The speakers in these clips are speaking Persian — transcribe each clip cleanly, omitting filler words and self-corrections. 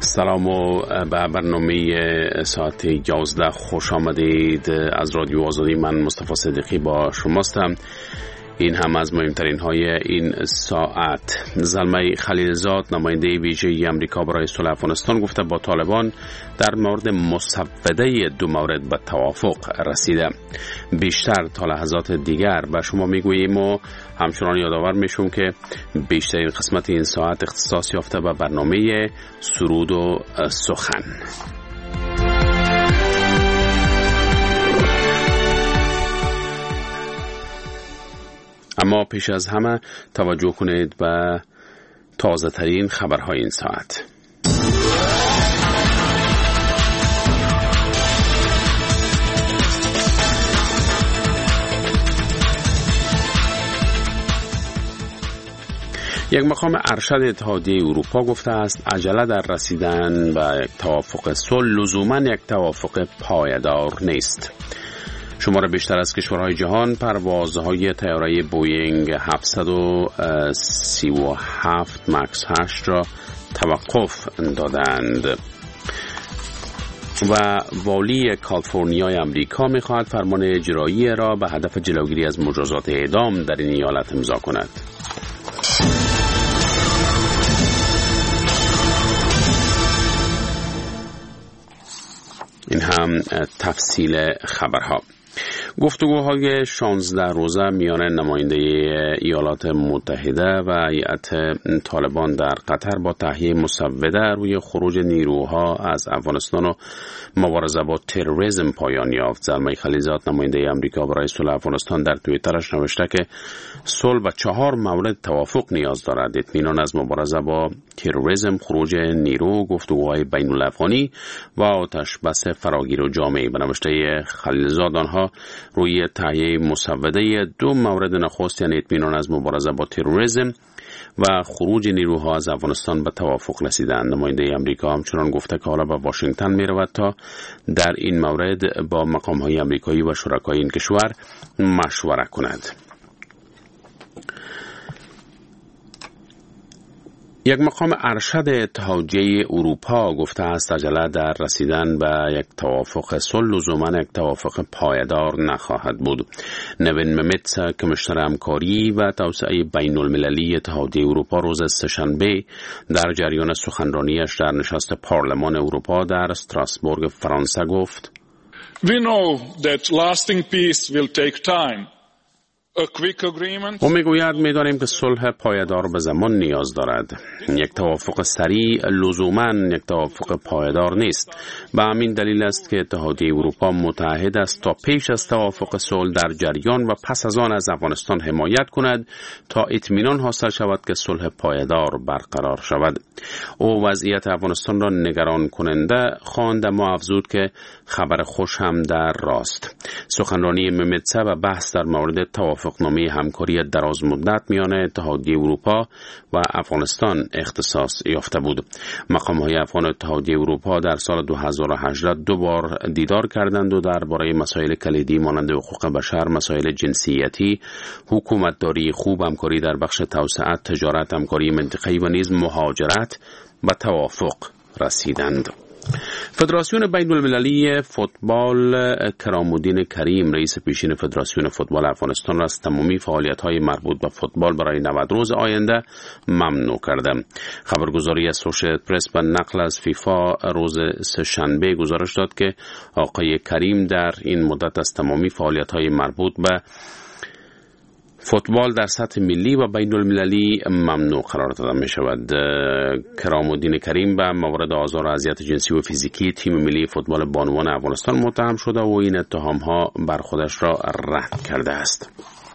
سلام و به برنامه ساعت 11 خوش آمدید. از رادیو آزادی من مصطفی صدیقی با شماستم. این هم از مهمترین های این ساعت. زلمه خلیلزاد نماینده ویژه امریکا برای صلح افغانستان گفته با طالبان در مورد مسوده دو مورد به توافق رسیده. بیشتر تا لحظات دیگر به شما میگوییم و همچنان یادآور میشم که بیشترین قسمت این ساعت اختصاص یافته به برنامه سرود و سخن. اما پیش از همه توجه کنید به تازه ترین خبرهای این ساعت. یک مقام ارشد اتحادیه اروپا گفته است عجله در رسیدن به یک توافق صلح لزوما یک توافق پایدار نیست. شمار بیشتر از کشورهای جهان پروازهای طیاره بوئینگ 737 مکس 8 را توقف دادند و والی کالیفرنیای امریکا می‌خواهد فرمان اجرایی را به هدف جلوگیری از مجازات اعدام در این ایالت امضا کند. این هم تفصیل خبرها. گفتگوهای 16 روزه میان نماینده ایالات متحده و هیئت طالبان در قطر با تهیه مسوده روی خروج نیروها از افغانستان و مبارزه با تروریسم پایان یافت. زلمه خلیلزاد نماینده امریکا برای صلح افغانستان در توییترش نوشته که صلح به 4 مورد توافق نیاز دارد: اطمینان از مبارزه با تروریسم، خروج نیرو، گفتگوهای بین الافغانی و آتش بس فراگیر و جامع. به نوشته خلیلزاد آنها روی تهیه مسوده 2 مورد نخست یعنی اطمینان از مبارزه با تروریسم و خروج نیروها از افغانستان به توافق رسیدند. نماینده امریکا همچنان گفته که حالا به واشنگتن می رود تا در این مورد با مقام‌های امریکایی و شرکای این کشور مشوره کند. یک مقام ارشد اتحادیه اروپا گفته است عجله در رسیدن به یک توافق صلح لزوما یک توافق پایدار نخواهد بود. نوین ممیتس کمیشنر همکاری و توسعه بین المللی اتحادیه اروپا روز سه‌شنبه در جریان سخنرانیش در نشست پارلمان اروپا در استراسبورگ فرانسه گفت: We know that lasting peace will take time. او میگوید می‌دانیم که صلح پایدار به زمان نیاز دارد. یک توافق سریع لزوماً یک توافق پایدار نیست. به همین دلیل است که اتحادیه اروپا متعهد است تا پیش از توافق صلح در جریان و پس از آن از افغانستان حمایت کند تا اطمینان حاصل شود که صلح پایدار برقرار شود. او وضعیت افغانستان را نگران کننده خواند اما افزود که خبر خوش هم در راست. سخنرانی ممیتسه و بحث در مورد توافقنامه همکاری دراز مدت میان اتحادیه اروپا و افغانستان اختصاص یافته بود. مقام‌های افغان اتحادیه اروپا در سال 2018 2 بار دیدار کردند و درباره مسائل کلیدی مانند حقوق بشر، مسائل جنسیتی، حکومتداری خوب، همکاری در بخش توسعه، تجارت، همکاری منطقه‌ای و نیز مهاجرت به توافق رسیدند. فدراسیون بین المللی فوتبال کرام‌الدین کریم رئیس پیشین فدراسیون فوتبال افغانستان را از تمامی فعالیت‌های مربوط به فوتبال برای 90 روز آینده ممنوع کرده. خبرگزاری اسوشییتد پرس به نقل از فیفا روز سه‌شنبه گزارش داد که آقای کریم در این مدت از تمامی فعالیت‌های مربوط به فوتبال در سطح ملی و بین المللی ممنوع قرار داده می شود. کرام‌الدین کریم به موارد آزار و اذیت جنسی و فیزیکی تیم ملی فوتبال بانوان افغانستان متهم شده و این اتهام‌ها بر خودش را رد کرده است.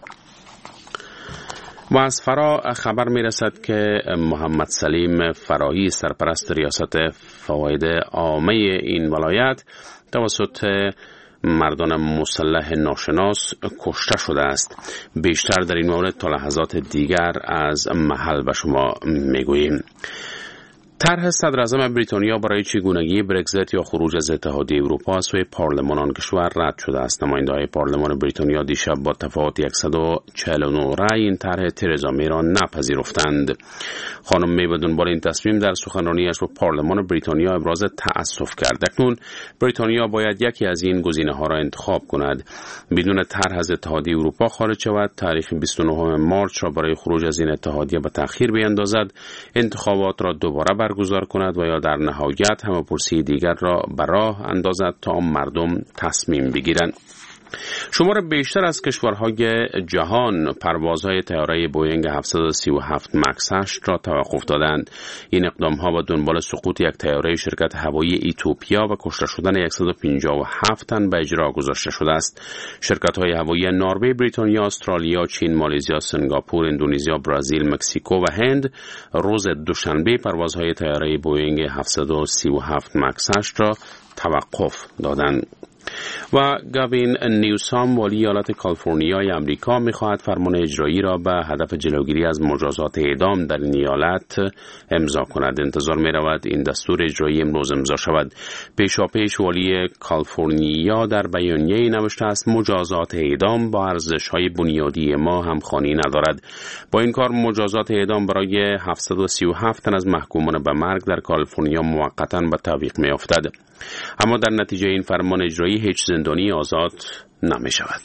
و از فرا خبر می رسد که محمد سلیم فراهی سرپرست ریاست فواید عامه این ولایت توسط مردان مسلح ناشناس کشته شده است. بیشتر در این مورد تا لحظات دیگر از محل به شما میگوییم. طرح صدراعظم بریتانیا برای چگونگی برگزیت یا خروج از اتحادیه اروپا از سوی پارلمان آن کشور رد شده است. نماینده‌های پارلمان بریتانیا دیشب با تفاوت 149 رأی این طرح ترزا می را نپذیرفتند. خانم می به دنبال این تصمیم در سخنرانیش به پارلمان بریتانیا ابراز تأسف کرد. اکنون بریتانیا باید یکی از این گزینه‌ها را انتخاب کند: بدون طرح از اتحادیه اروپا خارج شود، تاریخ 29 مارچ را برای خروج از این اتحادیه به تأخیر بیندازد، انتخابات را دوباره برگزار کند و یا در نهایت همه‌پرسی دیگر را به راه اندازد تا مردم تصمیم بگیرند. شمار بیشتر از کشورهای جهان پروازهای طیاره بوئینگ 737 مکس 8 را توقف دادند. این اقدام‌ها با دنبال سقوط یک طیاره شرکت هوایی ایتوپیا و کشته شدن 157 تن به اجرا گذاشته شده است. شرکت‌های هوایی نروژ، بریتانیا، استرالیا، چین، مالزی، سنگاپور، اندونزیا، برزیل، مکزیکو و هند روز دوشنبه پروازهای طیاره بوئینگ 737 مکس 8 را توقف دادند. و گاوین نیوسام والی ایالت کالیفرنیای آمریکا می‌خواهد فرمان اجرایی را به هدف جلوگیری از مجازات اعدام در این ایالت امضا کند. انتظار می‌رود این دستور اجرایی امروز امضا شود. پیشاپیش والی کالیفرنیا در بیانیه‌ای نوشته است مجازات اعدام با ارزش‌های بنیادی ما همخوانی ندارد. با این کار مجازات اعدام برای 737 تن از محکومان به مرگ در کالیفرنیا موقتاً به تعویق می‌افتد. اما در نتیجه این فرمان اجرایی هیچ زندانی آزاد نمی شود.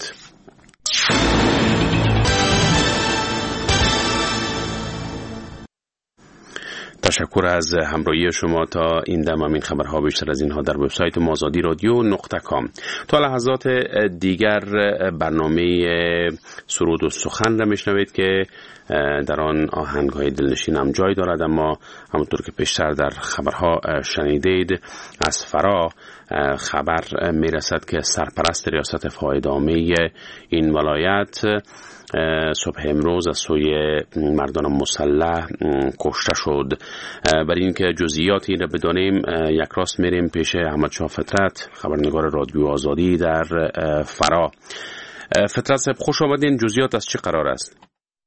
تشکر از همراهی شما. تا این دم همین خبرها، بیشتر از اینها در وبسایت mazadiradyo.com. تا لحظات دیگر برنامه سرود و سخن را میشنوید که در آن آهنگ‌های دلنشین هم جای دارد، اما همونطور که پیشتر در خبرها شنیدید از فرا خبر میرسد که سرپرست ریاست فایده‌عامه این ولایت صبح امروز از سوی مردان مسلح کشته شد. برای اینکه جزئیات این را بدانیم یک راست میریم پیش احمد شاه فطرت، خبرنگار رادیو آزادی در فرا. فطرت صاحب خوش آمدین. جزئیات از چه قرار است؟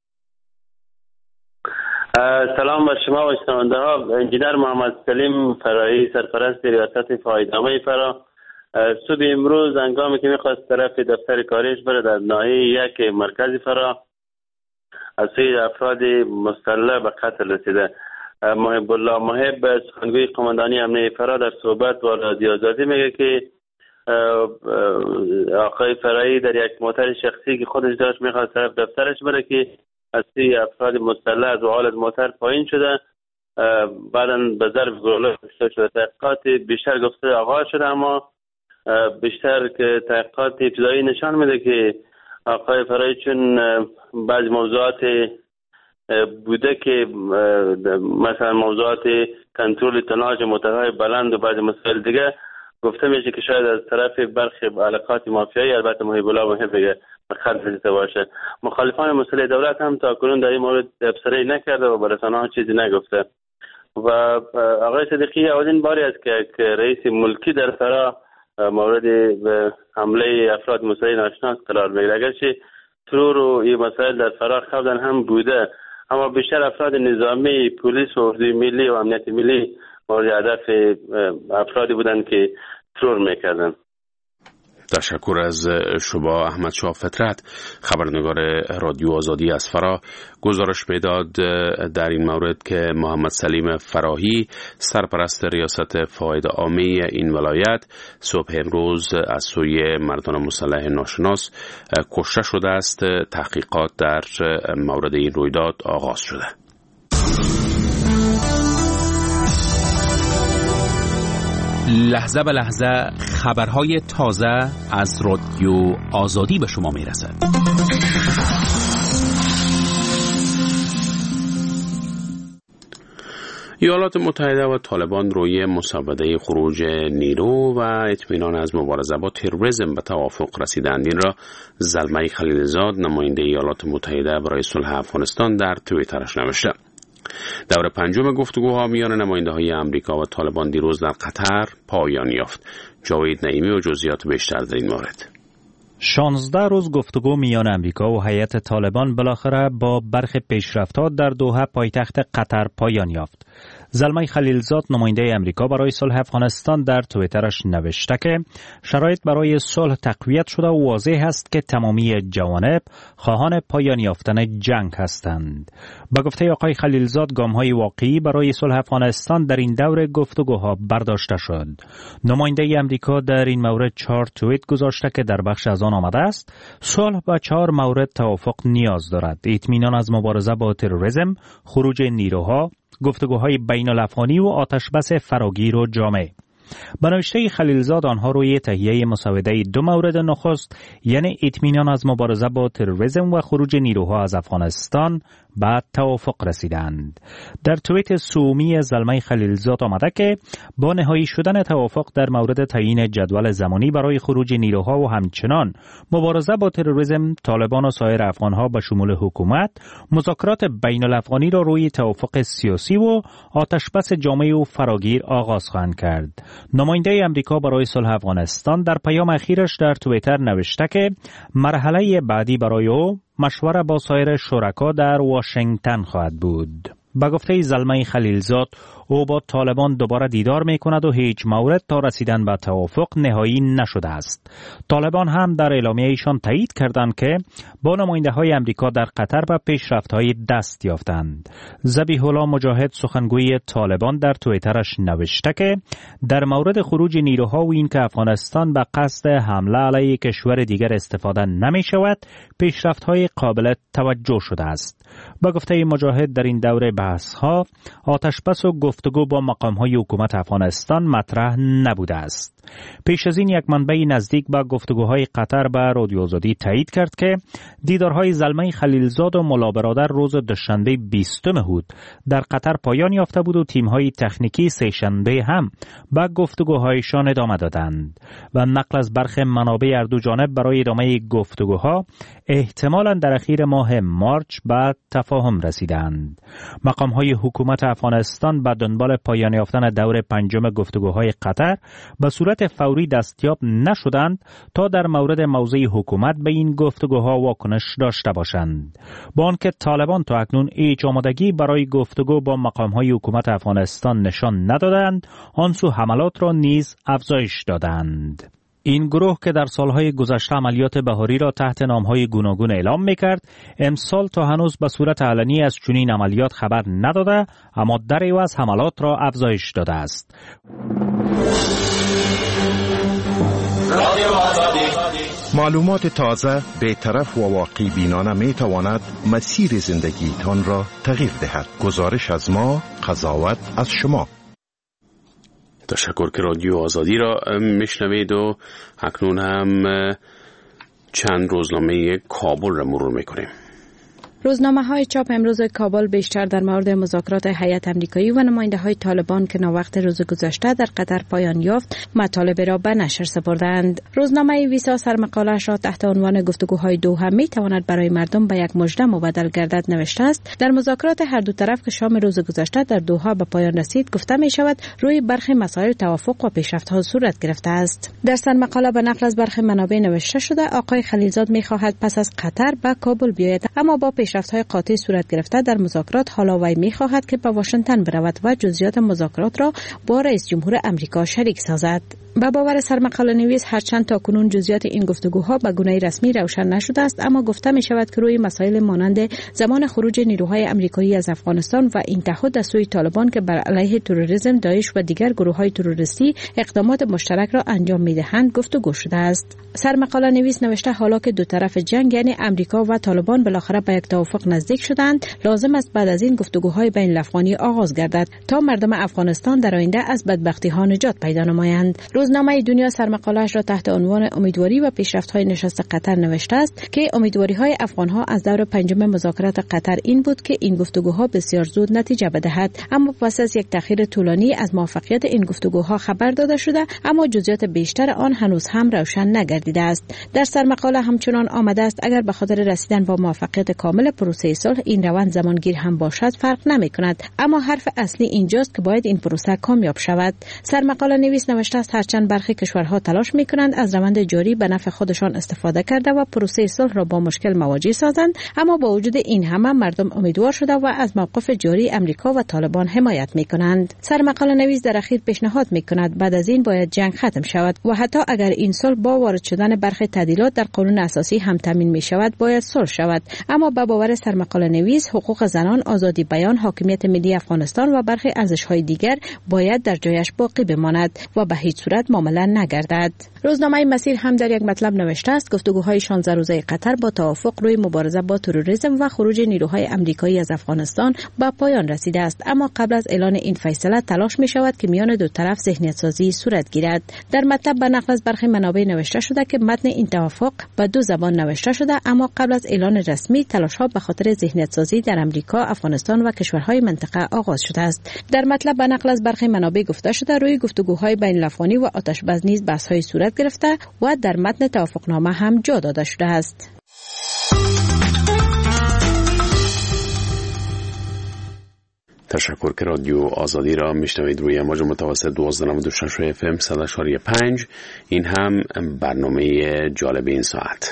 سلام بر شما و شنونده ها. انجینر محمد سلیم فرایی سرپرست ریاست فایده‌عامه فرا صبح امروز هنگامی که میخواست طرف دفتر کاریش بره در ناحیه یک مرکز فرا از سوی افراد مسلح به قتل رسیده. محب الله محب سخنگوی قماندانی امنیه فرا در صحبت با رادیو آزادی میگه که آقای فرایی در یک موتر شخصی که خودش داشت میخواست طرف دفترش بره که از سوی افراد مسلح از حالت موتر پایین شده، بعدا به ضرب گلوله کشته شده. تحقیقات بیشتر گفته آغاز شده، اما بیشتر که تحقیقات ابتدایی نشان میده که آقای فرایی چون بعض موضوعات بوده که مثلا موضوعات کنترل تناژ موتورهای بلند و بعض مسائل دیگه، گفته میشه که شاید از طرف برخی علاقات مافیایی، البته محب الله محب بگه خط رسیده باشه. مخالفان مسئله دولت هم تا کنون در این مورد ابصاری نکرده و به رسانه‌ها چیزی نگفته. و آقای صدیقی اولین باری است که رئیس ملکی در فرا مورد حمله افراد مسلح ناشناس قرار میگیره. اگرچه ترور و این مسائل در فرا قبلا هم بوده، اما بیشتر افراد نظامی، پلیس و اردوی ملی و امنیت ملی مورد هدف افرادی بودند که ترور میکردند. تشکر از شما. احمد شاه فطرت خبرنگار رادیو آزادی از فرا گزارش میداد در این مورد که محمد سلیم فراهی سرپرست ریاست فایده‌عامه این ولایت صبح امروز از سوی مردان مسلح ناشناس کشته شده است. تحقیقات در مورد این رویداد آغاز شده. لحظه به لحظه خبرهای تازه از رادیو آزادی به شما میرسد. ایالات متحده و طالبان روی مسابقه خروج نیرو و اطمینان از مبارزه با تروریسم به توافق رسیدند. این را زلمه خلیلزاد نماینده ایالات متحده برای صلح افغانستان در توییترش نوشته. دور پنجم گفتگوها میان نماینده‌های آمریکا و طالبان دیروز در قطر پایان یافت. جاوید نعیمی و جزئیات بیشتر در این مورد. 16 روز گفتگو میان آمریکا و هیئت طالبان بالاخره با برخی پیشرفت‌ها در دوحه پایتخت قطر پایان یافت. زلمه خلیلزاد نماینده امریکا برای صلح افغانستان در توییترش نوشته که شرایط برای صلح تقویت شده و واضح است که تمامی جوانب خواهان پایان یافتن جنگ هستند. با گفته آقای خلیلزاد گام‌های واقعی برای صلح افغانستان در این دور گفتگوها برداشته شد. نماینده امریکا در این مورد 4 توییت گذاشته که در بخش از آن آمده است صلح با 4 مورد توافق نیاز دارد: اطمینان از مبارزه با تروریسم، خروج نیروها، گفتگوهای بین الافغانی و آتشبس فراگیر و جامع. به نوشته خلیلزاد آنها روی تهیه مسوده 2 مورد نخست یعنی اطمینان از مبارزه با تروریسم و خروج نیروها از افغانستان بعد توافق رسیدند. در توییت سومی زلمه خلیلزاد آمده که با نهایی شدن توافق در مورد تعیین جدول زمانی برای خروج نیروها و همچنان مبارزه با تروریسم، طالبان و سایر افغانها به شمول حکومت مذاکرات بین الافغانی را روی توافق سیاسی و آتشبس جامع و فراگیر آغاز خواهند کرد. نماینده امریکا برای صلح افغانستان در پیام اخیرش در توییتر نوشته که مرحله بعدی برای او مشوره با سایر شرکا در واشنگتن خواهد بود. با گفته زلمه خلیلزاد او با طالبان دوباره دیدار می کند و هیچ مورد تا رسیدن به توافق نهایی نشده است. طالبان هم در اعلامیه ایشان تایید کردند که با نماینده های امریکا در قطر به پیشرفت های دست یافتند. ذبیح الله مجاهد سخنگوی طالبان در توییترش نوشته که در مورد خروج نیروها و اینکه افغانستان به قصد حمله علیه کشور دیگر استفاده نمی شود پیشرفت های قابل توجه شده است. با گفته مجاهد در این دوره بحث ها آتشبس و گفتگو با مقام های حکومت افغانستان مطرح نبوده است. پیش از این یک منبع نزدیک به گفتگوهای قطر به رادیو آزادی تایید کرد که دیدارهای زلمه خلیلزاد و ملا برادر روز دوشنبه 20 هود در قطر پایان یافته بود و تیم‌های تکنیکی سه‌شنبه هم به گفتگوهایشان ادامه دادند و نقل از برخی منابع هر دو جانب برای ادامه گفتگوها احتمالاً در اخیر ماه مارچ به تفاهم رسیدند. مقام‌های حکومت افغانستان به دنبال پایان یافتن دور 5 گفتگوهای قطر به صورت فوری دستیاب نشدند تا در مورد موضع حکومت به این گفتگوها واکنش داشته باشند. با آنکه طالبان تا اکنون هیچ آمادگی برای گفتگو با مقام‌های حکومت افغانستان نشان ندادند، آن سو حملات را نیز افزایش دادند. این گروه که در سالهای گذشته عملیات بهاری را تحت نامهای گوناگون اعلام می‌کرد، امسال تا هنوز به صورت علنی از چنین عملیات خبر نداده، اما در عوض حملات را افزایش داده است. معلومات تازه، بی‌طرف و واقعی بینانه می تواند مسیر زندگیتان را تغییر دهد. گزارش از ما، قضاوت از شما. تشکر که رادیو آزادی را میشنوید و اکنون هم چند روزنامه کابل را مرور میکنیم. روزنامه‌های چاپ امروز کابل بیشتر در مورد مذاکرات هیئت آمریکایی و نماینده‌های طالبان که ناوقت روز گذشته در قطر پایان یافت مطالب را به نشر سپردند. روزنامه ویسا سرمقاله‌اش را تحت عنوان گفتگوهای دوحه می‌تواند برای مردم به یک مژده مبدل گردد نوشته است. در مذاکرات هر دو طرف که شام روز گذشته در دوحه به پایان رسید گفته می‌شود روی برخی مسائل توافق و پیشرفت‌ها صورت گرفته است. در سرمقاله به نقل از برخی منابع نوشته شده آقای خلیلزاد می‌خواهد پس از قطر به کابل بیاید، اما با پیشرفت‌های قاطع صورت گرفته در مذاکرات حالا وی می‌خواهد که به واشنگتن برود و جزئیات مذاکرات را با رئیس جمهور امریکا شریک سازد. با باور سرمقاله نویس هرچند تاکنون جزئیات این گفتگوها به گونه رسمی روشن نشده است، اما گفته می شود که روی مسائل مانند زمان خروج نیروهای آمریکایی از افغانستان و این تعهد از سوی طالبان که بر علیه تروریسم، داعش و دیگر گروه‌های تروریستی اقدامات مشترک را انجام می‌دهند گفتگو شده است. سرمقاله نویس نوشته حالا که دو طرف جنگ یعنی آمریکا و طالبان بالاخره به یک توافق نزدیک شدند، لازم است بعد از این گفتگوهای بین الافغانی آغاز گردد تا مردم افغانستان در آینده از بدبختی‌ها نجات پیدا نمایند. روزنامه دنیا سرمقاله‌اش را تحت عنوان امیدواری و پیشرفت‌های نشست قطر نوشته است که امیدواری‌های افغان‌ها از دور 5 مذاکرات قطر این بود که این گفتگوها بسیار زود نتیجه بدهد، اما پس از یک تأخیر طولانی از موفقیت این گفتگوها خبر داده شده، اما جزئیات بیشتر آن هنوز هم روشن نگردیده است. در سرمقاله همچنان آمده است اگر به خاطر رسیدن با موفقیت کامل پروسه صلح این روند زمانگیر هم باشد فرق نمی‌کند، اما حرف اصلی اینجاست که باید این پروسه کامیاب شود. سرمقاله نویس نوشته است هرچند هرچند برخی کشورها تلاش میکنند از روند جاری به نفع خودشان استفاده کرده و پروسه صلح را با مشکل مواجه سازند، اما با وجود این همه مردم امیدوار شده و از موقف جاری امریکا و طالبان حمایت میکنند. سرمقاله نویس در اخیر پیشنهاد میکند بعد از این باید جنگ ختم شود و حتی اگر این صلح با وارد شدن برخی تعدیلات در قانون اساسی هم تامین می شود باید صلح شود. اما به باور سرمقاله نویس حقوق زنان، آزادی بیان، حاکمیت ملی افغانستان و برخی ارزش‌های دیگر باید در جایش باقی بماند و به هیچ صورت معامله نگردد. روزنامه مسیر هم در یک مطلب نوشته است گفتگوهای 16 روزه قطر با توافق روی مبارزه با تروریسم و خروج نیروهای آمریکایی از افغانستان به پایان رسیده است، اما قبل از اعلان این فیصله تلاش می شود که میان دو طرف ذهنیت سازی صورت گیرد. در مطلب به نقل از برخی منابع نوشته شده که متن این توافق به دو زبان نوشته شده، اما قبل از اعلان رسمی تلاش‌ها به خاطر ذهنیت سازی در امریکا، افغانستان و کشورهای منطقه آغاز شده است. در مطلب به نقل از برخی منابع گفته شده روی گفتگوهای بین الافغانی و آتش‌بس نیز بحث‌های صورت گرفته و در متن توافقنامه هم جا داده شده است. تشکر که رادیو آزادی را میشنوید روی موج متوسط 1296 FM 100.5. این هم برنامه جالب این ساعت.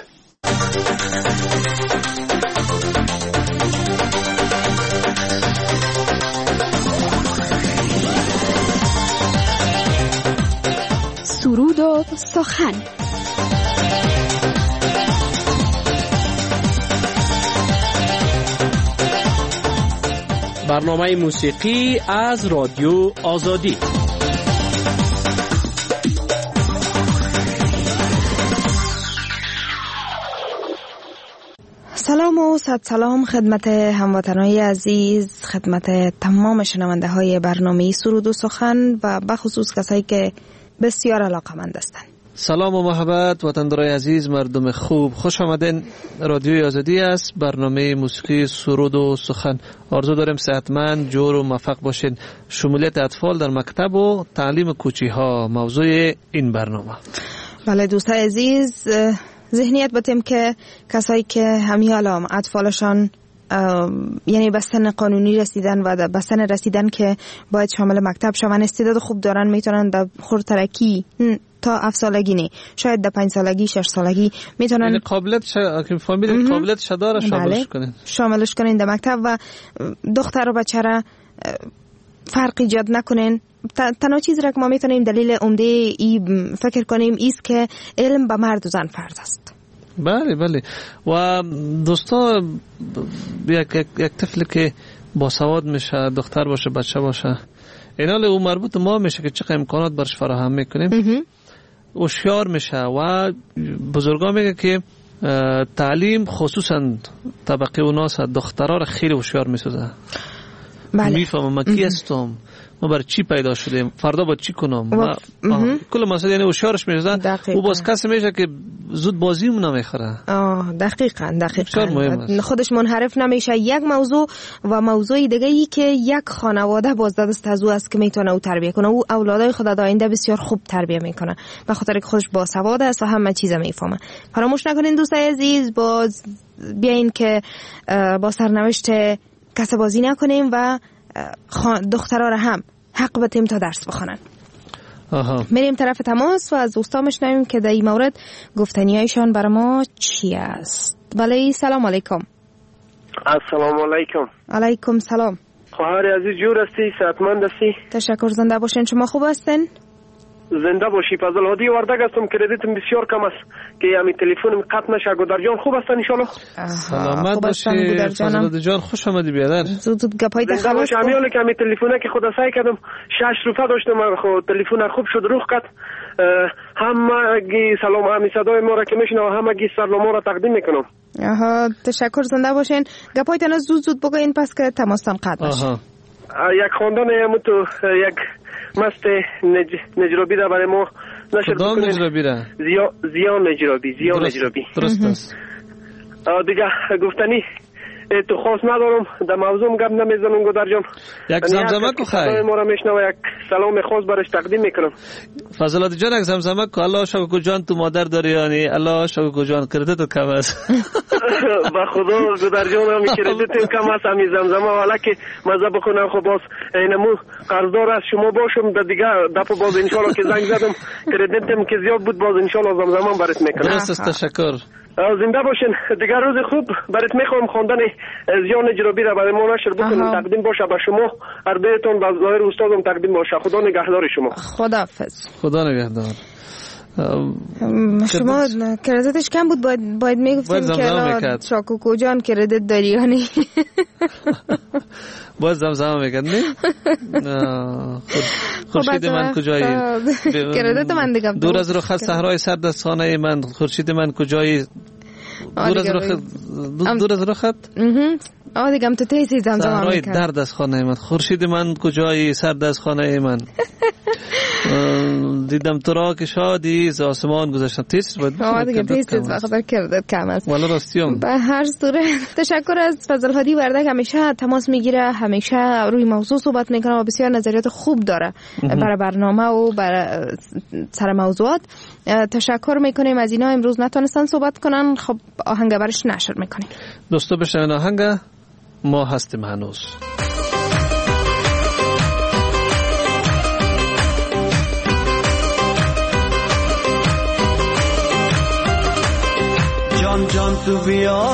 سرود و سخن. برنامه موسیقی از رادیو آزادی. سلام و صد سلام خدمت هموطنان عزیز، خدمت تمام شنونده های برنامه سرود و سخن و بخصوص کسایی که بسیار علاقه‌مند هستند. سلام و محبت وطندارای عزیز، مردم خوب، خوش آمدین. رادیوی آزادی است، برنامه موسیقی سرود و سخن. آرزو داریم صحتمند، جور و موفق باشین. شمولیت اطفال در مکتب و تعلیم کوچی‌ها موضوع این برنامه. بله دوستان عزیز، ذهنیت باتیم که کسایی که همین حالا اطفالشان یعنی به سن قانونی رسیدن و به سن رسیدن که باید شامل مکتب شون، استعداد خوب دارن، میتونن در خردترکی تا 7 سالگی نه، شاید در 5 سالگی 6 سالگی میتونن، یعنی قابلیت داره شاملش کنن، شاملش کنن در مکتب و دختر و بچه را فرق ایجاد نکنن. تنها چیز را که ما میتونیم دلیل عمده ای فکر کنیم ایست که علم به مرد و زن فرض است. بله و دوستا یک طفل که با سواد میشه، دختر باشه بچه باشه، اینال او مربوط ما میشه که چقدر امکانات برش فراهم میکنیم، هوشیار میشه و بزرگا میگه که تعلیم خصوصا طبقه اوناس دخترها را خیلی هوشیار میسازه. بله. میفهمم ما کی هستم، ما برای چی پیدا شدیم، فردا با چی کنم، کل مسئله یعنی هوشیارش میشدن. او باز کسی میشه که زود بازیمون نمیخوره. دقیقاً خودش منحرف نمیشه. یک موضوع و موضوع دیگه ای که یک خانواده باز دست از او است که میتونه او تربیت کنه. او اولادای خود آینده بسیار خوب تربیت میکنه به خاطر که خودش با سواد است و همه چیز میفهمه. فراموش نکنین دوستای عزیز، باز بیاین که با سرنوشت کسب بازی نکنیم و دخترها را هم حق بدیم تا درس بخونن. میریم طرف تماس و از دوستا میشنویم که در این مورد گفتنیایشان برای ما چی است. بله سلام علیکم. السلام علیکم. علیکم سلام. خواهر عزیز جور هستی؟ صحتمند هستی؟ تشکر، زنده باشین. شما خوب هستین؟ زنده باشی. فضل هادی وردگ هستم. کردیتم بسیار کم است که همین تلفنم قطع نشه. گودر جان خوب هستن ان شاء الله؟ سلامت باشی فضل جان، خوش آمدی بیادر. زود گپای زنده باش. همیاله که همین تلفونه که خدا سعی کردم 6 روزه داشتم، خود تلفن خوب شد روح کرد. همگی سلام، همین صدای ما را که میشنوه همگی سلام ما را تقدیم میکنم. تشکر، زنده باشین. گپایتون زود بگوین پس که تماستان قطع نشه. یک خواندن تو یک مست نجرابی را برای ما نشر بکنید. کدام نجرابی را؟ زیان نجرابی. درست است. دیگه گفتنی تو خاص ندارم در موضوع گپ نمیزنم گودر جان. یک زمزمه کو خیر ما را میشنوه یک سلام خاص برش تقدیم میکنم. فضلات جان یک زمزمه کو الله شکر جان تو مادر داری یعنی الله شکر جان کردت کم است. با خدا گودر جان هم کردت کم است همین زمزمه والا که مزه بخونم. خب باز اینمو قرضدار از شما باشم در دیگه دفعه باز ان شاء الله که زنگ زدم کردتم که زیاد بود باز ان شاء الله زمزمه برات میکنم. درست است تشکر. زنده باشین. دیگر روز خوب برات میخوام خواندن زیان جرابی را برای ما نشر بکنم تقدیم باشه به شما اربیتون با ظاهر استادم تقدیم باشه. خدا نگهدار شما. خداحافظ. خدا نگهدار. شما کردتش کم بود باید میگفتیم که شاکوکو جان کردت داری یعنی باید زمزمه میکرد نه؟ خورشید من کجایی کردت من دیگم دور از رخ صحرای سرد از خانه من خورشید من کجایی دور از رخت دیگم تو تیزی زمزمه صحرای میکرد درد از خانه من خورشید من کجایی سرد از خانه من دیدم تو را که شادی ز آسمان گذشتم. تیز بود دیگه تیز بخاطر کردت کم است. والا راستیم. به هر صورت تشکر از فضل هادی وردک. همیشه تماس میگیره همیشه روی موضوع صحبت میکنه و بسیار نظریات خوب داره برای برنامه و برای سر موضوعات. تشکر میکنیم از اینا. امروز نتونستن صحبت کنن خب آهنگ برش نشر میکنیم. دوستو بشنوین آهنگ ما هستیم هنوز. جان جان تو بیا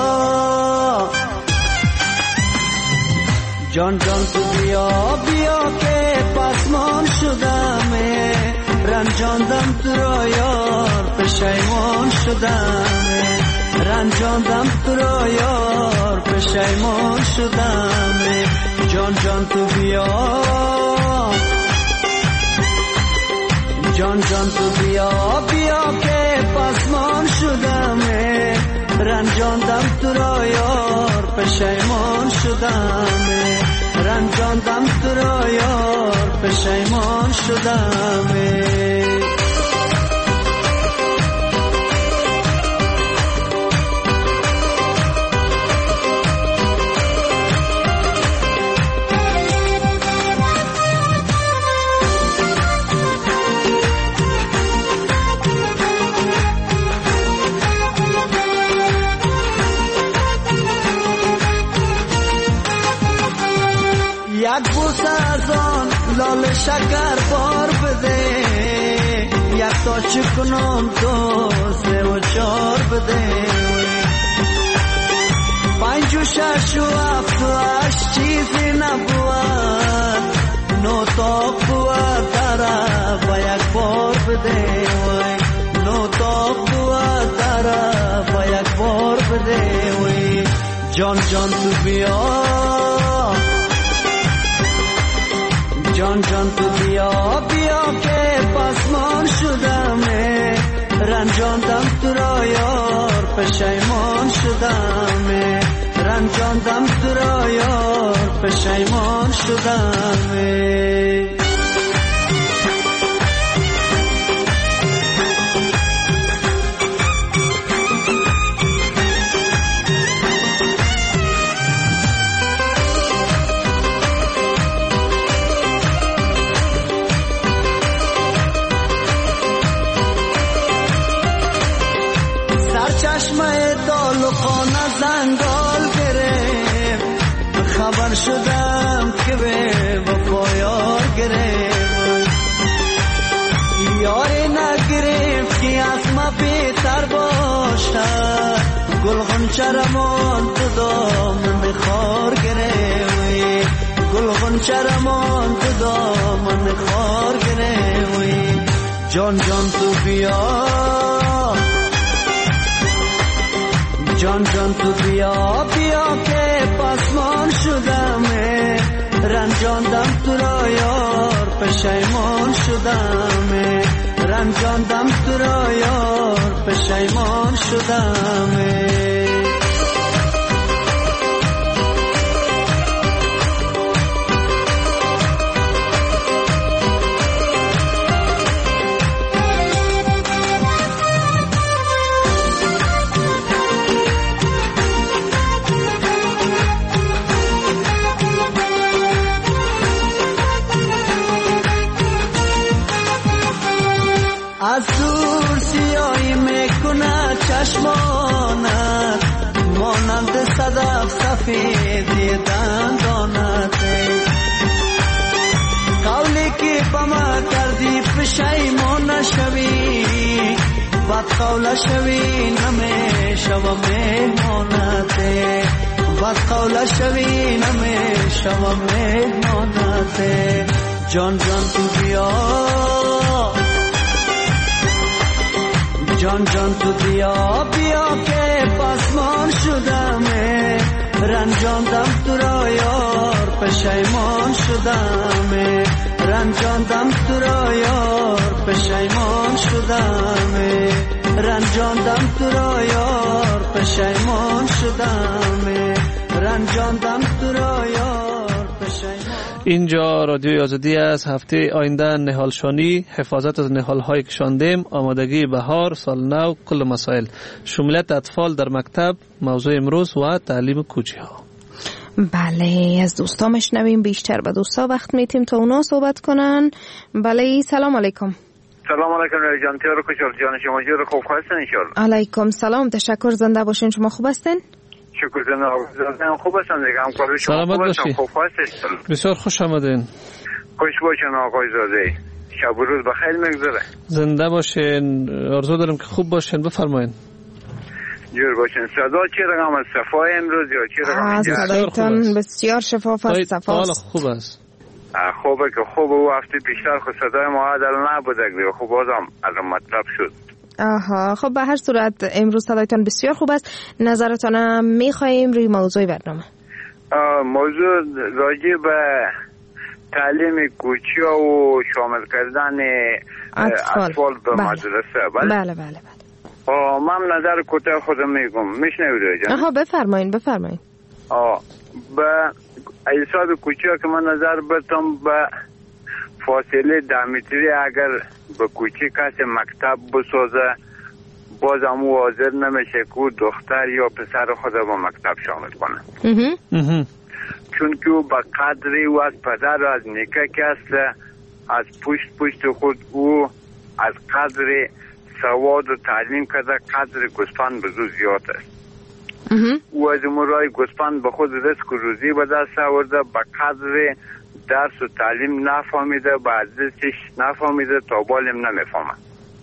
جان جان تو بیا بیا که پسمان شدم رنجاندم تو را یار پشیمان شدم رنجاندم تو را یار پشیمان شدم جان جان تو بیا جان جان تو بیا بیا که پسمان شدم رنجاندم تو را یار پشیمان شدم رنجاندم تو را یار پشیمان شدم یک بوسه از آن لال شکر بار بده یک تا چکنم دو سه و چار بده پنج و شش و هفت و هشت چیزی نبود نو تاق بود داره و یک بار بده نو تاق بود داره و یک بار بده جان جان تو بیا جان جان تو بیا بیا که پسمان شدم رنجاندم تو را یار پشیمان شدم رنجاندم تو را یار پشیمان شدم چشمه دالخانه زنگال گرفت خبر شدم که به وفا یار گرفت یاری نگرفت که از ما بهتر باشد گل غنچرمان تو دامن خار گرفت گل غنچرمان تو دامن خار گرفت جان جان تو بیا جان جان تو بیا بیا که پسمان شدم رنجاندم تو را یار پشیمان شدم رنجاندم تو را یار پشیمان شدم چشمانت مانند صدف سفیدی دندانت قولی که با ما کردی پشیمان نشوی بد قول شوی نمیشه و مهمانت بد قول شوی نمیشه و مهمانت جان جان تو بیا جان جان تو بیا بیا که پاسمان شدمه رنجاندم تو را یار پشیمان شدمه رنجاندم تو را یار پشیمان شدمه رنجاندم تو را یار پشیمان شدمه رنجاندم تو را یار پشیمان. اینجا رادیوی آزادی است. هفته آینده نهالشانی، حفاظت از نهال‌های که شاندیم، آمادگی بهار، سال نو، کل مسائل، شمولیت اطفال در مکتب، موضوع امروز و تعلیم کوچی‌ها. بله، از دوستا مشنویم. بیشتر به دوستا وقت میتیم تا اونا صحبت کنن. بله، سلام علیکم. سلام علیکم جان تیار کشور جان شما جور خوب هستین ان شاء الله. علیکم سلام، تشکر، زنده باشین. شما خوب هستین؟ شکر زنده خوب هستم دیگه. همکار شما خوب هستم. خوب هستین؟ بسیار خوش آمدین. خوش باشین آقای زاده. شب و روز بخیر میگذره. زنده باشین. آرزو دارم که خوب باشین. بفرمایین. جور باشین. صدا چه رقم از صفای امروز یا چه رقم؟ صدایتان بسیار شفاف است، صفاست. خوب است. خوبه که خوبه. و هفته پیشتر خود صدای ما عدل نبوده دیگه. خوب بازم از مطلب شد. آها، خب به هر صورت امروز صدایتان بسیار خوب است. نظرتان میخواییم روی موضوع برنامه. موضوع راجع به تعلیم کوچیا و شامل کردن اطفال به مدرسه. بله. من نظر کوتاه خودم میگم. میشنوید جان؟ آها، بفرمایین. به حساب کوچیا که من نظر بدم به فاصله 10 متری اگر به کوچه کسی مکتب بسازه باز هم حاضر نمیشه که دختر یا پسر خود به مکتب شامل کنه. چون که او به قدری و از پدر و از نیکه که است از پشت خود او از قدر سواد و تعلیم کرده قدر گوسفند بزرگ زیاد است. او از مرای گوسفند به خود رزق و روزی به دست آورده به قدر درس و تعلیم نفهمیده به ارزشش نفهمیده تا بالم نمیفهمه.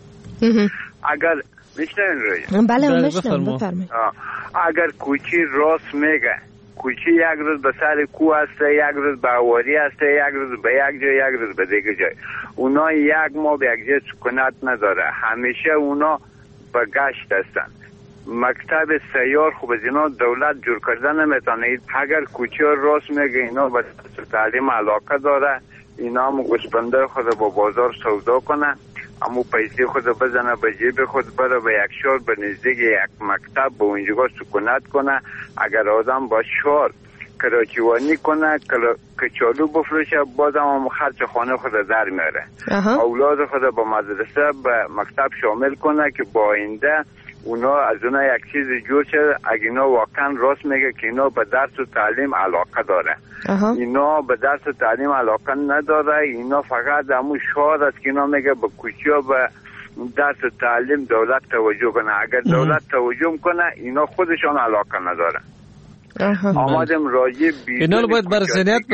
اگر میشنوین روی؟ بله بفرمایید. اگر کوچی راست میگه کوچی یک روز به سر کو است، یک روز به اواری است، یک روز به یک جای، یک روز به دیگه جای. اونا یک ماه به یک جای سکونت نداره، همیشه اونا به گشت هستن. مکتب سیار خوب از اینا دولت جور کردن نمیتونه. اگر کوچی راست میگه اینا به تعلیم علاقه داره، اینا هم گوسفنده خود با بازار سودا کنه، همو پیسه خود بزنه به جیب خود بره به یک شهر به نزدیک یک مکتب به اونجا سکونت کنه. اگر آدم با شهر کراچیوانی کنه کچالو بفروشه بازم هم خرچ خانه خود در میاره. اولاد خود به مدرسه به مکتب شامل کنه که با آینده اونا از اونا یک چیز جور شد. اگه اینا واقعا راست میگه که اینا به درس و تعلیم علاقه داره. اینا به درس و تعلیم علاقه نداره. اینا فقط همون شعار است که اینا میگه به کوچیا به درس و تعلیم دولت توجه کنه. اگر دولت توجه کنه اینا خودشان علاقه نداره. آمادم راجع اینا رو باید بر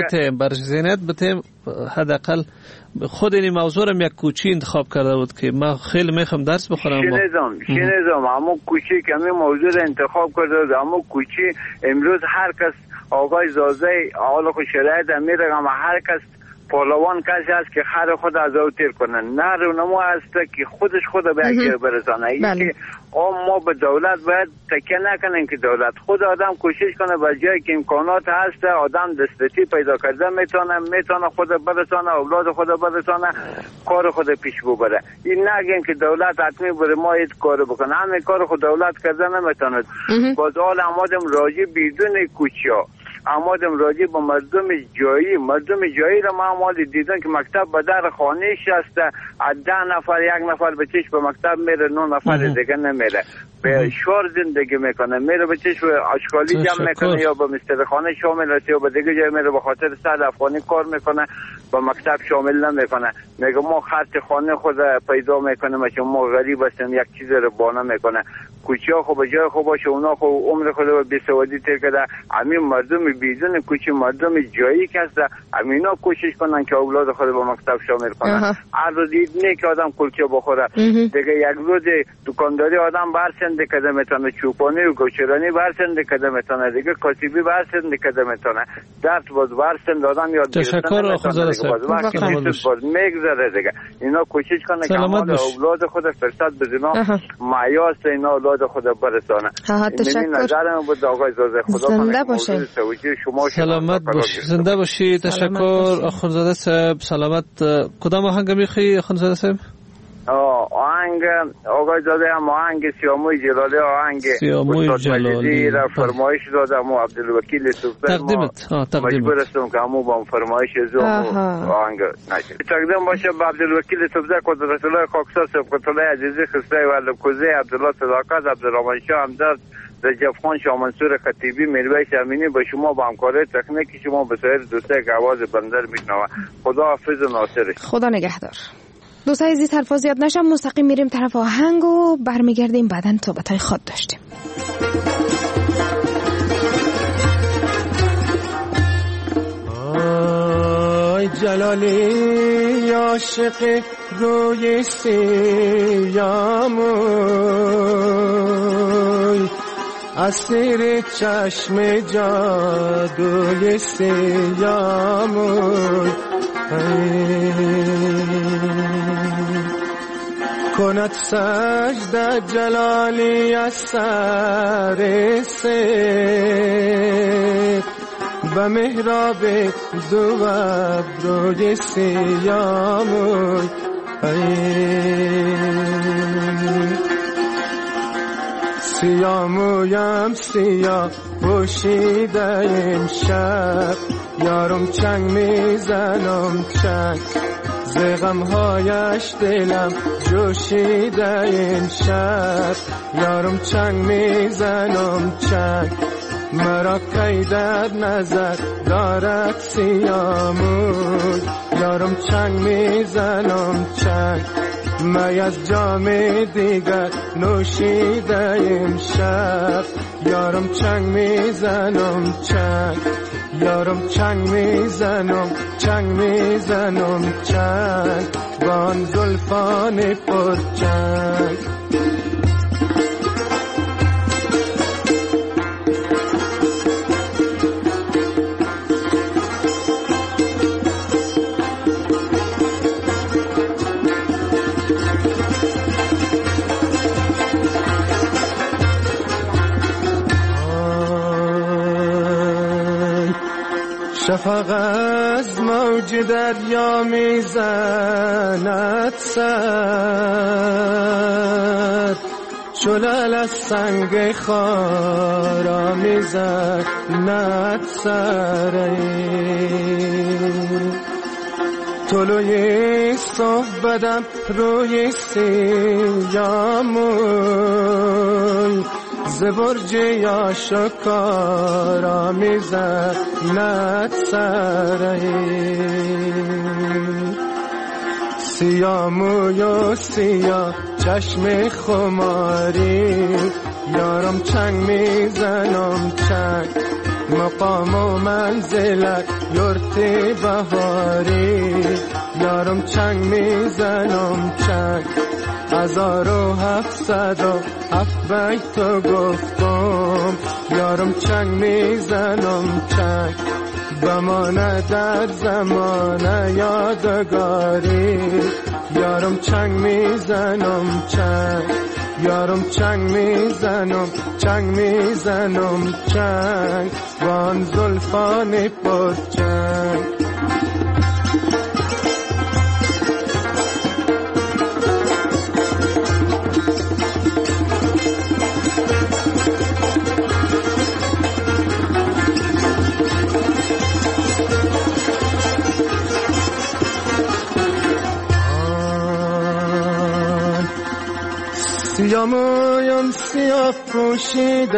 ذهنیت بتیم حداقل خود این موضوع رو یک کوچی انتخاب کرده بود که من خیلی میخوام درس بخورم. شنیدم همون کوچی که همین موضوع رو انتخاب کرده بود. همون کوچی امروز هر کس آقای زازه حال خود شرایط میره اما هر کس پهلوان کسی هست که خر خود از او تیر کنه. نه رونما هست که خودش خود به یک برسانه. که ما به دولت باید تکیه نکنیم که دولت خود آدم کوشش کنه به جایی که امکانات هست آدم دسترسی پیدا کرده میتونه خود برسانه، اولاد خود برسانه، کار خود پیش ببره. این نگیم که دولت حتمی بره ما هیچ کار بکنه. همین کار خود دولت کرده نمیتونه. باز حال آمادم راجع بدون کوچیا آمادم راجع با مردم جایی را ما مالی دیدن که مکتب به در خانهش هست. از 10 نفر 1 نفر به چشم به مکتب میره، 9 نفر دیگه نمیره. به شور زندگی میکنه، میره به چشم آشغالی جمع میکنه یا به مسترخانه شامل هست یا به دیگه جای میره به خاطر 100 افغانی کار میکنه، با مکتب شامل نمیکنه. میگه ما خرج خانه خود پیدا میکنه، ما غریب هستیم یک چیز رو بانه میکنه. کوچه خو به جای خو باشه، اونا خو عمر خود رو بی سوادی تیر کرده. همین مردم بیدون کوچه، مردم جایی که هست همینا کوشش کنن که اولاد خود با مکتب شامل کنن. هر روز نه که آدم کلچه بخوره دیگه، یک روز دکانداری آدم برسنده کده میتونه، چوپانی و گوچرانی برسنده کده میتونه دیگه، کاسبی برسنده کده میتونه، درس باز برسنده آدم یاد گرفتن نمیتونه دیگه، باز میگذره دیگه. اینا کوشش کنه که اولاد خود فرصت بزنه معیاست، اینا اولاد خود برسانه. این نظرم بود آقای زاده. خدا زنده باشه. سلامت باشی. زنده باشی. تشکر اخوانزاده صاحب. سلامت. کدام آهنگ میخوای اخوانزاده صاحب؟ آهنگ آقای زاده هم آهنگ سیاموی جلالی، آهنگ سیاموی جلالی را فرمایش دادم و عبدالوکیل توفیق مجبور هستم که همو با فرمایش زوم آهنگ نشه. تقدیم باشه به عبدالوکیل توفیق قدرت الله خاکسار، سبقت الله عزیزی، خسته و لبکوزه، عبدالله صداقت، عبدالرحمن شاه همدرد، رجب خان، شاه منصور خطیبی، میرویس امینی، به شما با همکاری تکنیکی شما، به سایر دوستای که آواز بندر میشنوه. خدا حافظ و ناصرش. خدا نگهدار. دوستای عزیز حرفا زیاد نشم، مستقیم میریم طرف آهنگ و برمیگردیم. بعدن صحبت‌های خود داشتیم. آی جلالی عاشق روی سیاموی، اسیر چشم جادوی سیاموی، کند سجده جلالی از سر سر، به محراب دو ابروی سیاموی، سیامویم سیاه پوشیده امشب، یارم چنگ میزنم چنگ، ز غمهایش دلم جوشیده امشب، یارم چنگ میزنم چنگ، مرا کی در نظر دارد سیاموی، یارم چنگ میزنم چنگ، می از جام دیگر نوشیده امشب، یارم چنگ میزنم چنگ، یارم چنگ میزنم چنگ میزنم چنگ، بان زلفان پر چنگ. شفق از موج دریا میزند سر، شلال از سنگ خارا میزند سر، طلوع صبح بدم روی سیاموی، زبرج یا شکارا میزند سر، سیاموی و سیاه چشم خماری، یارم چنگ میزنم چنگ، مقام و منزلت یورت بهاری، یارم چنگ میزنم چنگ، 1707 بیت گفتم، یارم چنگ میزنم چنگ، بمانه در زمان یادگاری، یارم چنگ میزنم چنگ، یارم چنگ میزنم چنگ میزنم چنگ، وان زلفان پر چنگ. سیامویم سیاه پوشیده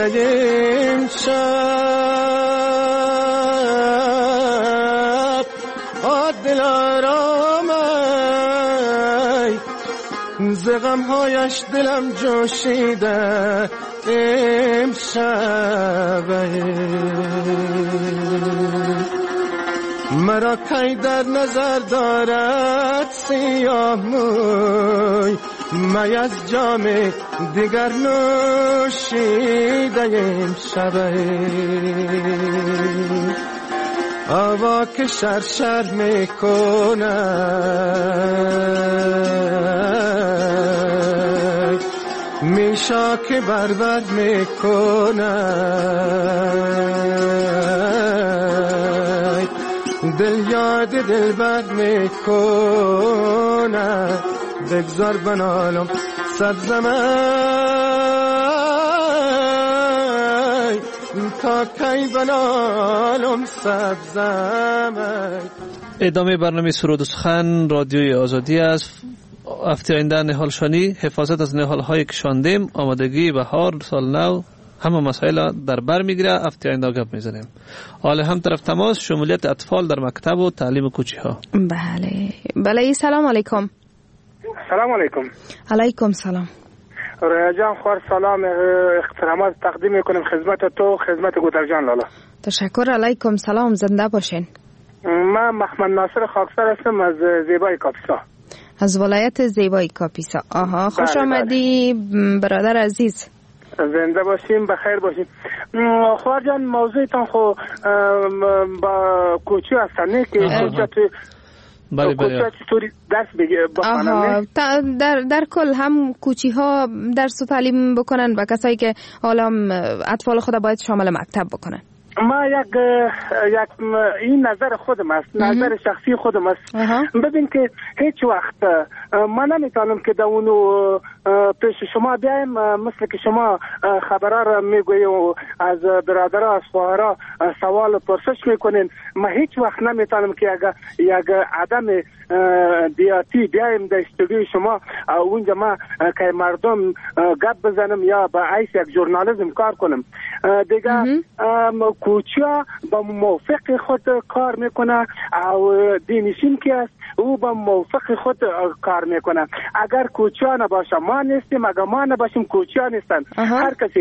امشب، دلارام ز غمهایش دلم جوشیده امشب مرا کی در نظر دارد سیاه موی می از جام دیگر نوشیده امشب هوا که شرشر میکنه میشا که بربر میکنه دل یاد دلبر میکنه بگذار بنالم سبزمه تا کی بنالم سبزمه. ادامه برنامه سرود و سخن رادیوی آزادی است. هفته آینده نهالشانی، حفاظت از نهال‌های که شاندیم، آمادگی بهار، سال نو، همه مسائل در بر میگیره. هفته آینده گپ میزنیم. حالا هم طرف تماس شمولیت اطفال در مکتب و تعلیم کوچی‌ها. بله سلام علیکم. سلام علیکم. علیکم سلام. رویا جان خوار سلام احترامات تقدیم میکنم خدمت تو، خدمت گودر جان لالا. تشکر. علیکم سلام، زنده باشین. من محمد ناصر خاکسار هستم از زیبای کاپیسا. از ولایت زیبای کاپیسا. آها، خوش آمدی برادر عزیز. زنده باشیم، بخیر باشیم. خوار جان موضوعتان خو با کوچی هستنه که بله چطوری دست بگیره در کل هم کوچی ها درس و تعلیم بکنن و کسایی که حالا اطفال خود باید شامل مکتب بکنن. ما یک این نظر خودم است، نظر شخصی خودم است. ببین که هیچ وقت ما نمیتونم که اونو پیش شما بیایم مثل که شما خبرها را میگوی و از برادرها از خواهرها سوال و پرسش میکنین. ما هیچ وقت نمیتونم که یک آدم دیاتی بیایم در استودیوی شما اونجا ما که مردم گپ بزنم یا با عیس یک ژورنالیسم کار کنم. دیگه کوچیا با موافق خود کار میکنه او دینشین که است او با موافق خود کار میکنه. اگر کوچیا نباشه ما نیستیم، اگر ما نباشیم کوچیا نیستن. هر کسی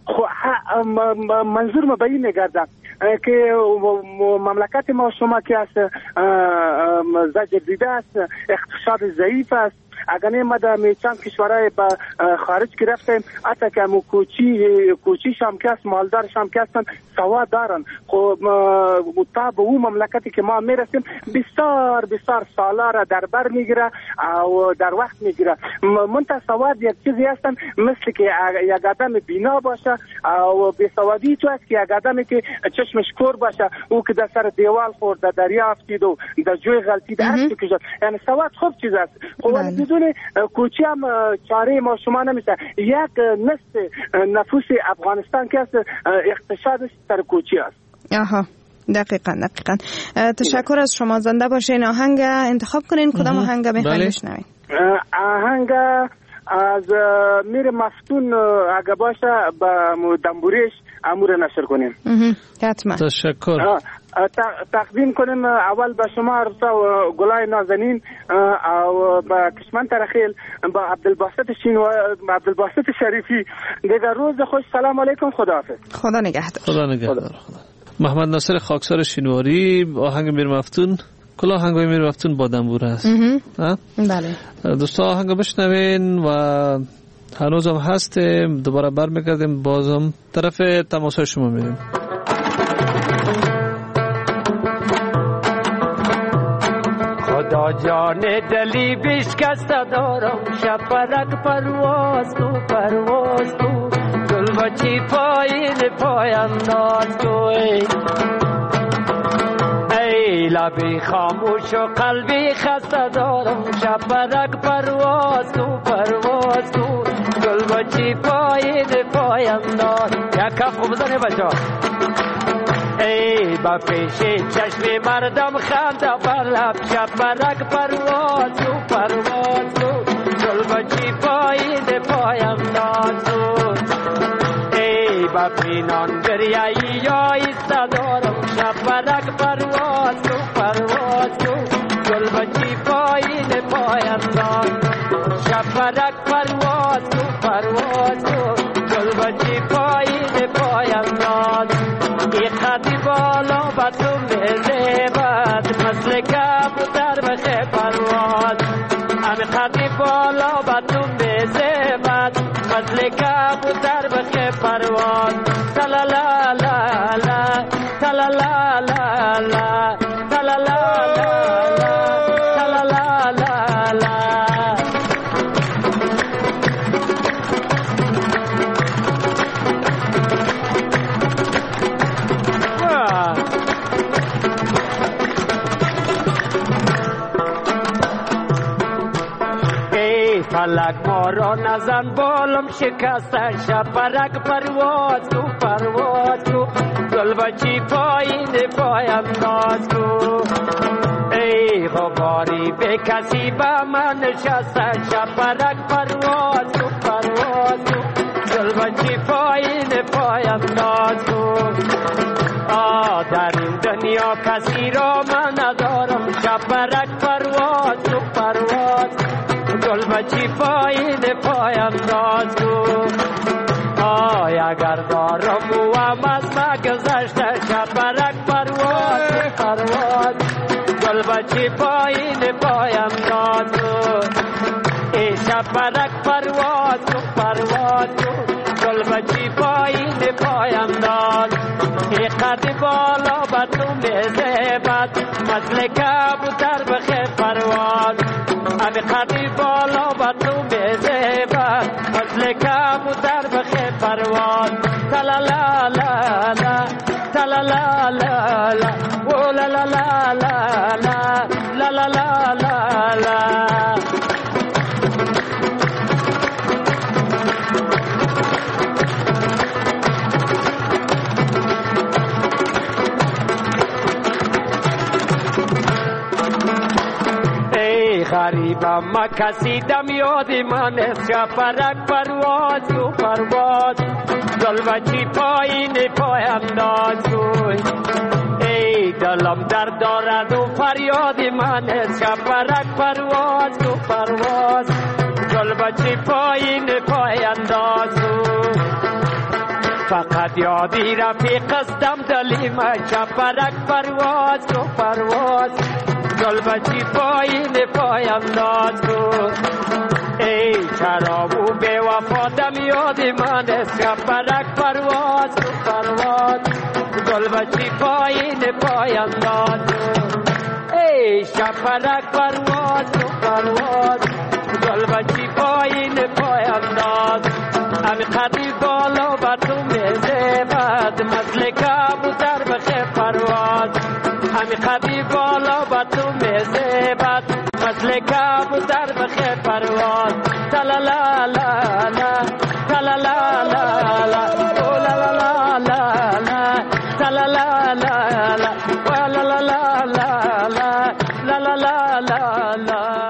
منظور ما به این میگرده که مملکت ما شما که است زجر دیده است، اقتصاد ضعیف است. اگر نمیده میچند کشورهای با خارج که رفتیم حتی که همون کوچی شام که است، مالدار شام که هستن سواد دارن. خب تا به اون مملکتی که ما میرسیم بسیار سالا را در بر میگیره و در وقت میگیره. منتها سواد یک چیزی هستن مثل که یک آدم بینا باشه و بیسوادی تو است که یک آدمی که چشمش کور باشه او که در سر دیوال خورد، در دریا افتید و در جوی غلطید است که یعنی سواد خوب چیز است. خب بدون کوچی هم چاره ما شما نمیشه. یک نصف نفوس افغانستان که است اقتصادش در کوچی است. آها، دقیقاً. تشکر از شما، زنده باشین. آهنگ انتخاب کنین، کدام آهنگ میخواین بشنوین؟ آهنگ از میر مفتون اگه باشه با دنبوریش امور نشر کنیم. حتما. تشکر. تقدیم کنیم اول به شما رسا و گلای نازنین و با کشمن ترخیل با عبدالباسط شریفی. دیگر روز خوش. سلام علیکم. خداحافظ. خدا نگهدار. محمد ناصر خاکسار شینواری. آهنگ میر مفتون، کل آهنگ میر مفتون با دنبور هست. بله دوستا آهنگ بشنوین و هنوز هم هستیم. دوباره برمیگردیم، بازم طرف تماسای شما میریم. خدا جان دلی بشکسته دارم، شب پرک پرواز تو گل بچی پای انداز تو. ای لبی خاموش و قلبی خسته دارم، شب پرک پرواز تو گل بچی پای انداز. یک کف خوب بزنه بچه. ای با پیش چشم مردم خنده بر لب، شب برک پرواز تو گل بچی پایم نازو. ای با پینان گریایی یا ایستا دارم، شب برک پرواز تو گل بچی پایم ناز. شب شپرک پرواز کو پرواز کو گل بچی پایین پایم ای خطی بالا با تو میزیبد مثل کبوتر بخی پرواز امی خطی بالا با تو میزیبد مثل کبوتر بخی پرواز تلالا لا لا تلالا لا لا تلالا لا لا تلالا لا لا فلک ما را نزن بالم شکسته شپرک پرواز کو پرواز کو گل بچی پایین پایم ناز کو ای غباری به کسی با من نشسته شپرک پرواز کو پرواز کو گل بچی پایین پایم ناز کو در این دنیا کسی را من ندارم شپرک پرواز کو پرواز گل بچی پایین پایم ناز کو اگر دارم و از ما گذشته شپرک پرواز پرواز گل بچی پایین پایم ناز کو ای شپرک پرواز پرواز گل بچی پایین پایم ناز ای قد بالا با تو میزیبد مثل کبوتر بخی پرواز امی قدی بالا با تو میزیبد مثل کبوتر بخی پرواز تلالا لا لا تلالا لا لا او لا لا لا لا لا لا لا لا لا غریبم ما کسی دم یاد من است شپرک پرواز کو پرواز گل بچی پایین پایم ناز کو ای دلم درد دارد و فریاد من است شپرک پرواز کو پرواز گل بچی پایین پایم ناز کو فقط یادی رفیق استم دلی من شپرک پرواز کو پرواز گل بچی پایین پایم ناز کو ای شراب و بے وفا دم یاد من است شپرک پرواز کو پرواز گل بچی پایین پایم ناز کو ای شپرک پرواز کو پرواز گل بچی پایین پایم ناز امی قدی بالا با تو میزیبد مثل کبوتر بخی پرواز امی قدی بالا با تو میزیبد مثل کبوتر بخی پرواز تلالا لا لا تلالا لا لا او لا لا لا لا لا تلالا لا لا و لا لا لا لا لا لا لا لا لا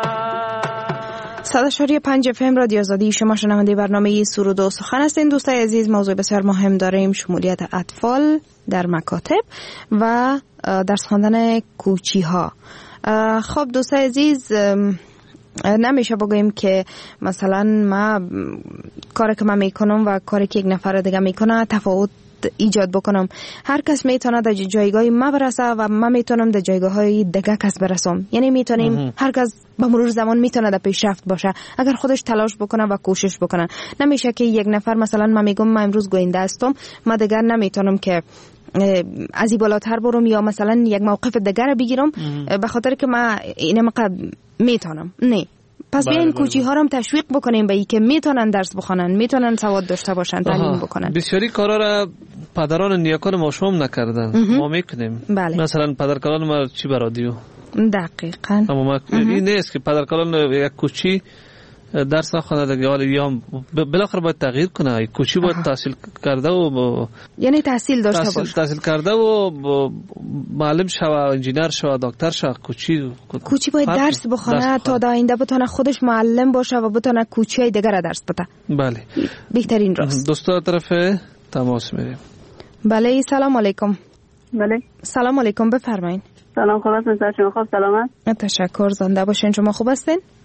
100.5 FM رادیو آزادی، شما شنونده برنامه سرود و سخن هستین. دوستای عزیز، موضوع بسیار مهم داریم، شمولیت اطفال در مکاتب و درس خواندن کوچی ها. خب دوستای عزیز، نمیشه بگوییم که مثلا ما کاری که من میکنم و کاری که یک نفر دیگه میکنه تفاوت ایجاد بکنم. هر کس میتونه در جایگاهی ما برسه و من میتونم در جایگاه های دیگه کس برسم. یعنی میتونیم هر کس به مرور زمان میتونه در پیشرفت باشه اگر خودش تلاش بکنه و کوشش بکنه. نمیشه که یک نفر مثلا من میگم من امروز گوینده هستم، من دیگر نمیتونم که از این بالاتر برم یا مثلا یک موقف دیگر بگیرم به خاطر که من اینم میتونم. نه، پس بیاین کوچی ها رو هم تشویق بکنیم به این که میتونن درس بخونن، میتونن سواد داشته باشن، تعلیم بکنن. بسیاری کارا را پدران نیاکان ما شما نکردن، ما میکنیم. بله. مثلا پدرکالان ما چی برادیو دقیقاً. اما این نیست که پدرکالان یک کوچی درس نخونه دیگه، حالا یا بالاخره باید تغییر کنه. کوچی باید تحصیل کرده و یعنی تحصیل داشته باشه، تحصیل کرده و معلم شوه، انجینر شوه، دکتر شوه. کوچی باید درس بخونه تا در آینده بتونه خودش معلم باشه و بتونه کوچیای دیگر درس بده. بله، بهترین راست. دوستا طرف تماس میریم. بله، سلام علیکم. بله، سلام علیکم، بفرمایید. سلام، خوب هستین؟ شما خوب؟ سلامت؟ تشکر، زنده باشین. شما خوب هستین؟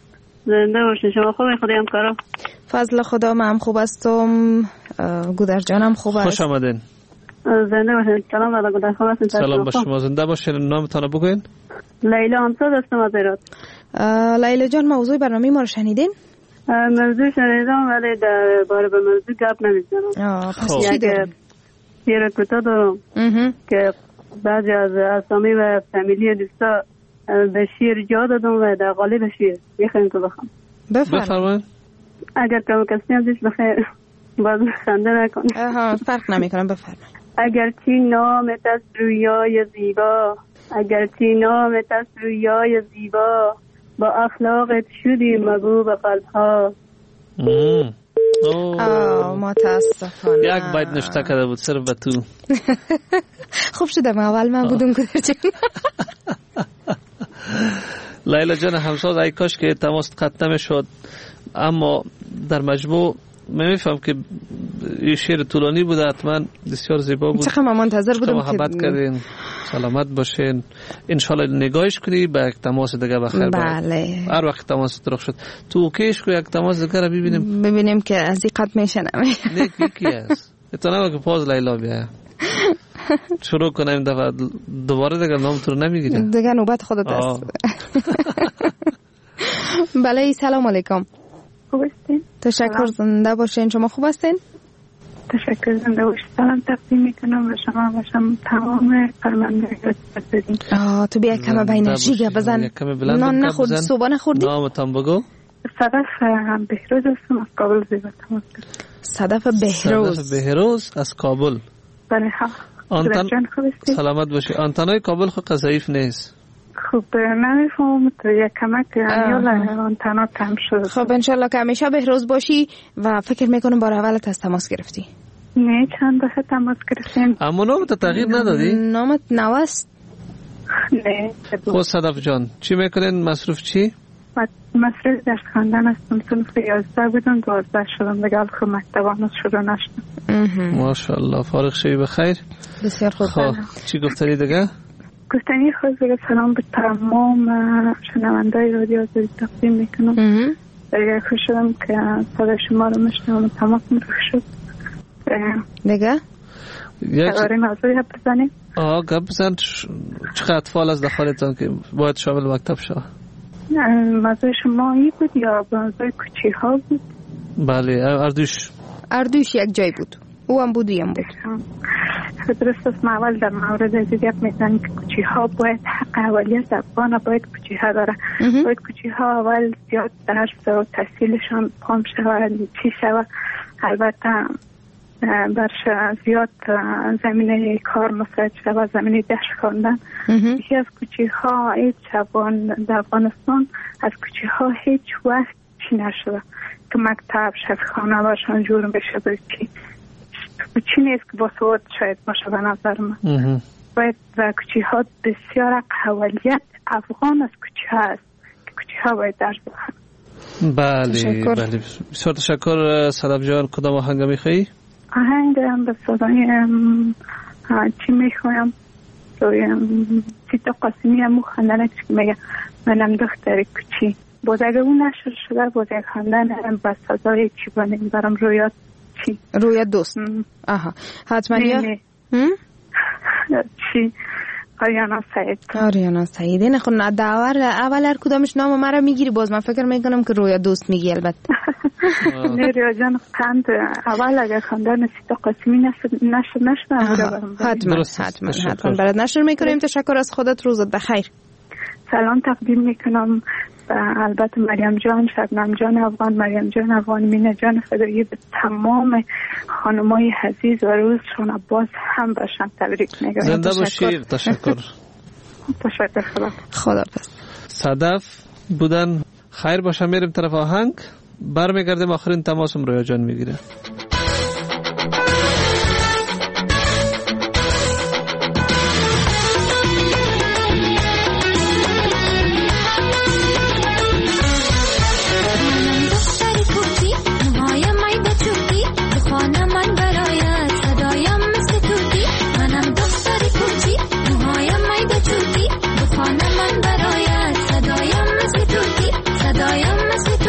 زنده باشین. شما خوبین؟ خدا همکارا. فضل خدا، من هم خوب هستم. گودر جانم خوب است. خوش آمدین. زنده باشین. سلام علیکم. گودر خوب هستین؟ سلام به شما. زنده باشین. نامتون رو بگوین. لیلا همساد هستم از ایران. لیلا جان، موضوع برنامه ما رو شنیدین؟ موضوع شنیدم ولی در باره به موضوع گپ نمیزنم. پس چی داریم؟ یه رکوتا دارم که بعضی از اسامی و فامیلی دوستا به شیر جا دادم و در قالب شیر میخوایم تو بخوام. بفرمایید. اگر کسی هم دیش بخیر باز خنده نکن. فرق نمیکنم. بفرمایید. اگرچه نامت است رویای زیبا، اگرچه نامت است رویای زیبا، با اخلاقت شدی محبوب قلب‌ها. متاسفانه یک باید نشته کرده بود صرف به تو. خوب شده اول من بودم گودر جان. لیلا جان همساز، ای کاش که تماس قطع نمیشد، اما در مجموع میفهم که این شعر طولانی بوده، حتما بسیار زیبا بود. چقدر من منتظر بودم که محبت کردین. سلامت باشین. انشالله نگاهش کنی به یک تماس دیگه بخیر. بله. هر وقت تماس درخ شد تو اوکیش کو یک تماس دیگه رو ببینیم که از این قط میشه نمی. نه کی است؟ اتنا که پاز لیلا بیا. شروع کنیم دوباره دیگه نام تو نمیگیریم. دیگه نوبت خودت است. بله. سلام علیکم. خوب هستین؟ تشکر. زنده باشین. شما خوب هستین؟ تشکر. زنده باشین. سلام تقدیم میکنم به شما و شما تمام فرماندهان بدین. تو بیا کم به انرژی گپ بزن. نان نخورد؟ صبح نخوردی؟ نامتون بگو. صدف بهروز هستم از کابل. زیبا تماس کرد. صدف بهروز. صدف بهروز از کابل. بله ها. سلامت باشی. آنتنای کابل خود ضعیف نیست. خب نمیفهم تو یک کمک آنتنا کم شد. خب انشالله که همیشه بهروز باشی و فکر میکنم بار اولت از تماس گرفتی. نه چند دفعه تماس گرفتیم. اما نامت تغییر ندادی؟ نامت نوست؟ نه. خود صدف جان چی میکنین؟ مصروف چی؟ مصروف درس خواندن هستم. صنف 11 بودم 12 شدم دیگه. خب مکتبانو شروع نشدم. ماشاءالله. فارغ شوی بخیر. بسیار خوب. خب چی گفتنی دیگه؟ گفتنی خود بگه سلام به تمام شنوندای رادیو آزادی تقدیم میکنم. دیگه خوش شدم که صدای شما رو میشنم و تماس مرخ شد. دیگه؟ دوباره موضوعی هم بزنیم؟ گپ بزن. چقدر اطفال از داخلتان که باید شامل مکتب شد؟ موضوع شما ای بود یا موضوع کوچی ها بود؟ بله اردوش یک جای بود. او هم بود ویم بود. درست است. ما اول در مورد دیگه میزنیم که کوچی ها باید حق اولیت افغان باید کوچی ها داره. باید کوچی ها اول زیاد درس و تحصیلشان پام شود چی شود. البته برش زیاد زمینه کار مساعد شود، زمینه دشت خواندن. یکی از کوچی ها هیچ جوان در افغانستان از کوچی ها هیچ وقت چی نشده که مکتب شفخانه باشن جور بشه. کوچی نیست که با سواد شاید باشه به نظر من. باید و کوچی ها بسیار قولیت افغان از کوچی ها است که کوچی ها باید درس بخونن. بله بله. بسیار تشکر صدف جان. کدام آهنگ میخوایی؟ آهنگ به صدای چی میخوایم؟ سیتا قاسمی هم خواندنش که میگه منم دختر کوچی. باز اگه اون نشر شده باز یک خواندن به صدای چی بانیم برام رویات چی؟ رویات دوست. حتما یا چی؟ آریانا سعید. نه خب داور اول هر کدامش نام مرا میگیری باز من فکر میکنم که رویا دوست میگی. البته نه ریا جان قند اول اگر خواندن سیتا قاسمی نشد حتما برات نشر میکنیم. تشکر از خودت. روزت بخیر. سلام تقدیم میکنم البته مریم جان، شبنم جان افغان، مریم جان افغان، مینه جان فدایی، به تمام خانمای عزیز و روزشون باز هم باشن تبریک میگم. زنده باشید. تشکر. تشکر. خدا صدف بودن. خیر باشه. میریم طرف آهنگ. برمیگردیم آخرین تماسم رویا جان میگیره. صدایم مثل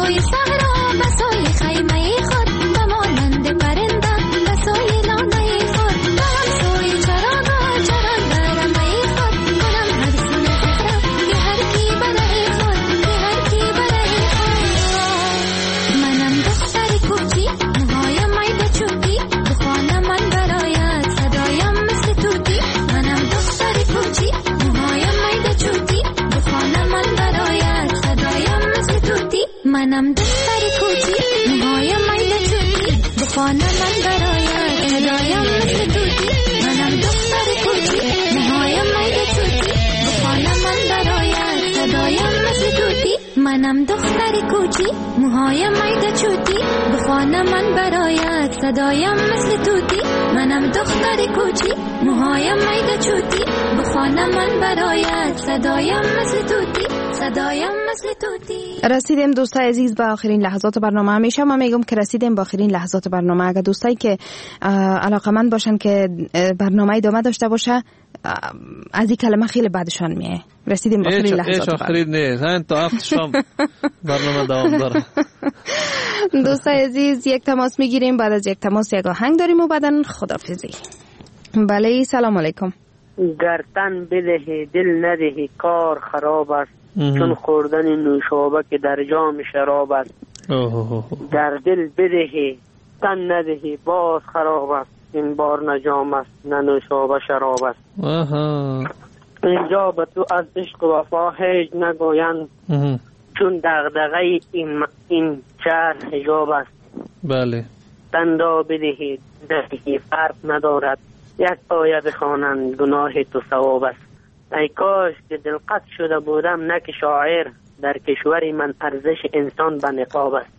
بسوی صحرا بسوی خیمه خود بمانند پرنده بسوی لانه خود به همسوی چراغا چراغ برمه خود کنم هر سوی فکرم که هر کی بره خود که هر کی بره خود منم دختر کوچی موهایم میده چوبی بخوانم من برایت صدایم مثل توتی منم دختر کوچی موهایم میده چوبی بخوانم من برایت صدایم مثل توتی منم دختر کوچی موهایم میده چوبی بخوانم من برایت صدایم مثل توتی منم دختر کوچی موهایم میده چوبی بخوانم من برایت صدایم مثل توتی منم دختر کوچی موهایم میده چوتی بخوانم من برایت صدایم مثل توتی منم دختر کوچی موهایم میده چوتی بخوانم من برایت صدایم مثل توتی صدایم مثل توتی. رسیدیم دوستای عزیز به آخرین لحظات برنامه. همیشه ما میگم که رسیدیم به آخرین لحظات برنامه. اگر دوستایی که علاقمند باشن که برنامه ادامه داشته باشه از این کلمه خیلی بعدشان میه. رسیدیم به آخرین لحظات برنامه. آخرین نه تا هفت شام برنامه دوام داره. دوستای عزیز یک تماس میگیریم، بعد از یک تماس یک آهنگ داریم و بعدن خداحافظی. بله سلام علیکم. گرتن بدهی دل ندهی کار خراب است چون خوردن نوشابه که در جام شراب است. در دل بدهی تن ندهی باز خراب است این بار نه جام است نه نوشابه شراب است. اینجا به تو از عشق و وفا هیچ نگویند چون دغدغه این شهر حجاب است. بله تن را بدهی دهی فرق ندارد یک آیه بخوانند گناه تو ثواب است. ای کاش که دلقط شده بودم نه که شاعر در کشور من ارزش انسان به نقاب است.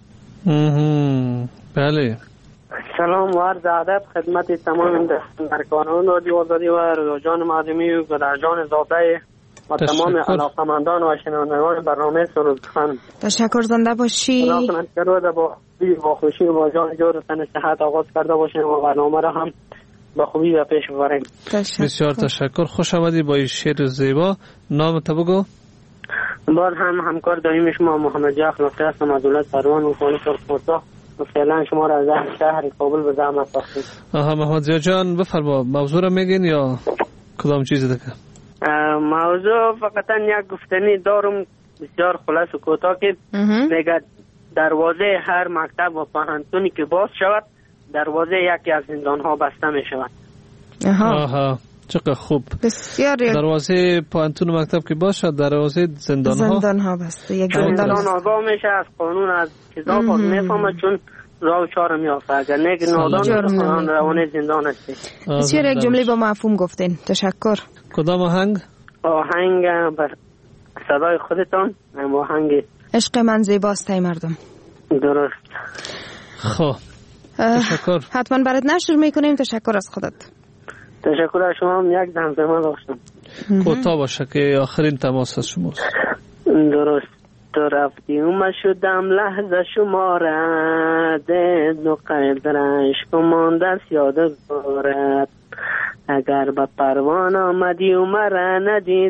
بله سلام و عرض ادب خدمت تمام دستمندان رادیو آزادی و رجان مردمی و گدرجان زاده و تمام علاقمندان و شنوندگان برنامه سرود خان. تشکر زنده باشی. خدا با خوشی و با جان جور تن صحت آغاز کرده باشیم و برنامه را هم با خوبی و پیش ببریم. بسیار تشکر. خوش آمدی با این شعر زیبا. نام تو بگو. باز هم همکار دائمی شما محمد جعفر اخلاقی هستم از دولت پروان و خانه سرخورتا و فعلا شما را از شهر کابل به زحمت ساختیم. محمد زیا جان بفرما موضوع را میگین یا کدام چیز دیگه؟ موضوع فقط یک گفتنی دارم بسیار خلاص و کوتاه که میگه دروازه هر مکتب و پانتونی که باز شود دروازه یکی از زندان ها بسته می شود. آها چقدر خوب. بسیار. دروازه پانتون مکتب که باشه دروازه زندان ها بسته. یک زندان آگاه میشه از قانون از کتاب میفهمه چون راه چاره میافته اگر نگه نادان روانه زندان هستی. بسیار یک جمله با مفهوم گفتین. تشکر. کدام آهنگ؟ آهنگ بر صدای خودتان. آهنگ عشق من زیباست ای مردم. درست. خب تشکر. حتما برات نشر میکنیم. تشکر از خودت. تشکر از شما. هم یک زمزمه داشتم کوتاه باشه که آخرین تماس از شماست. درست. تو رفتی اومد شدم لحظه شمارد دو قدر عشق مانده است یادگارت اگر به پروان آمدی و مرا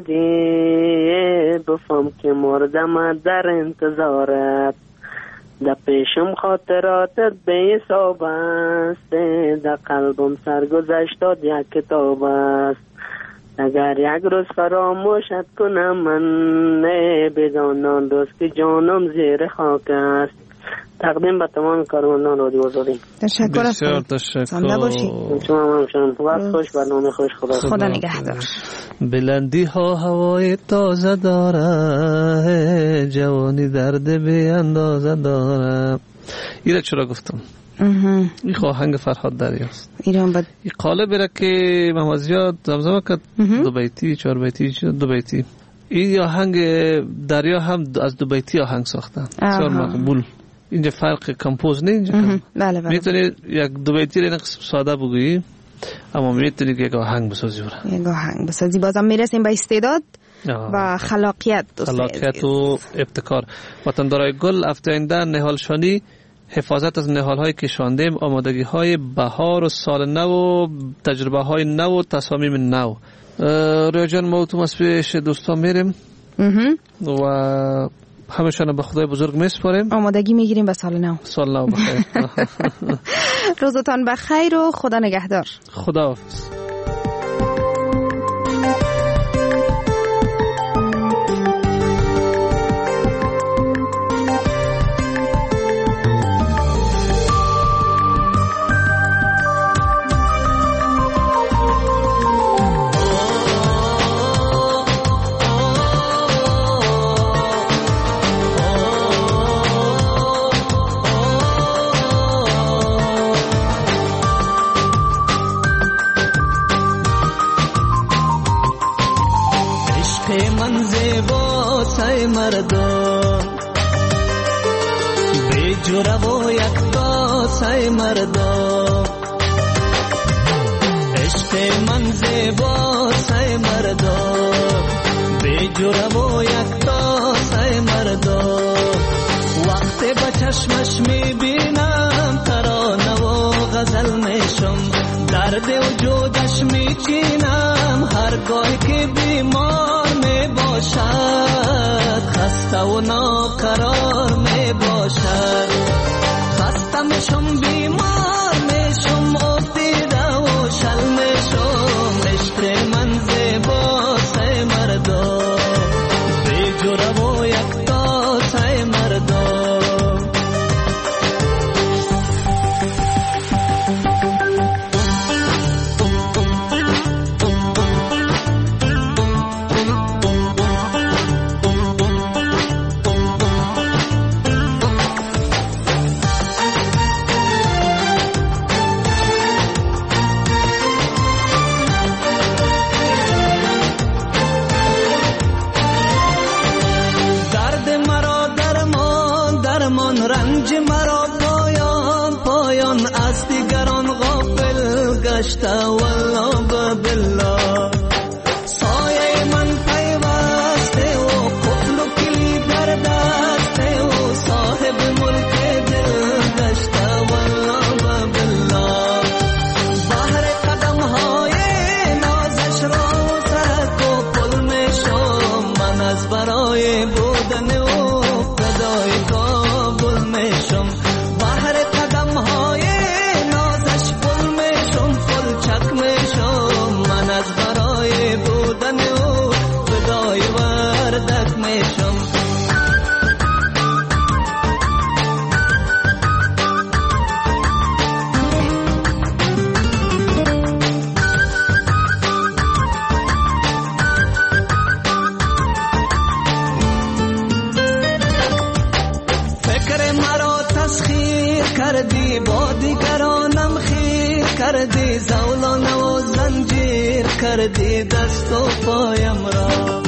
ندیدی بفهم که مردم در انتظارت در پیشم خاطراتت به حساب است در قلبم سرگذشتات یک کتاب است اگر یک روز فراموشت کنم من بدانم دوست که جانم زیر خاک است. تقدیم به تمام کارمندان رادیو آزادی. تشکر. بسیار تشکر. شما هم وقت خوش برنامه خوش. خدا نگهدار. بلندی ها هوای تازه داره جوانی درد بی اندازه داره. ایره چرا گفتم این آهنگ فرهاد دریاست. ایران بد این قالب را که محمد زیاد زمزمه کرد دو بیتی چهار بیتی دو بیتی. این آهنگ دریا هم از دو بیتی آهنگ ساختن. بسیار مقبول. اینجا فرق کمپوز نه اینجا. بله بله. میتونی یک دو بیتی را ساده بگویی اما میتونی یک آهنگ بسازی برای. یک آهنگ بسازی. بازم میرسیم به استعداد و خلاقیت و ابتکار. وطندارای گل هفته آینده نهال شانی حفاظت از نهال‌های که شاندیم آمادگی‌های بهار و سال نو و تجربه‌های نو و تصامیم نو. رویا جان ما تو پیش دوستان میریم و همشان به خدای بزرگ میسپاریم. آمادگی میگیریم به سال نو. سال نو بخیر. روزتان بخیر و خدا نگهدار. خداحافظ. مردم به جوره و یک داسه مردم عشق من زیباسه مردم به جوره و یک داسه مردم وقتی به چشمش میبینم ترانه و غزل میشم درد وجودش میچینم هرگاه که بیمار میباشد خسته و ناقرار میباشد خسته میشم بیمار میشم افتیده و شل میشم عشق من زیباسه مردم به جوره و یک داسه مردم رنج مرا پایان پایان از دیگران غافل گشته والله بالله سایه من پیوسته و قفل و کلید در دسته و صاحب ملک دل گشته والله بالله بحر قدم های نازش را سرک و پل میشم من از برای بودن و فدای کابل میشم بحر قدم های نازش پل میشم پل چک میشم من از برای بودن و فدای وردک میشم کردی با دیگرانم خیر کردی زولانه و زنجیر کردی دست و پایم را